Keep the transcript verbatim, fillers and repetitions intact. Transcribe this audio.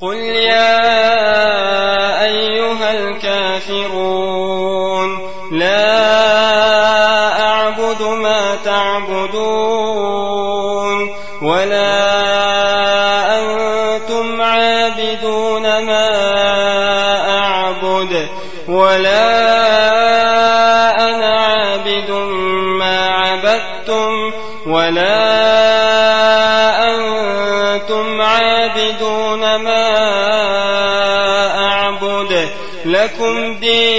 قل يا أيها الكافرون لا أعبد ما تعبدون ولا أنتم عابدون ما أعبد ولا أنا عابد ما عبدتم ولا أنتم عابدون ما أعبد لكم دين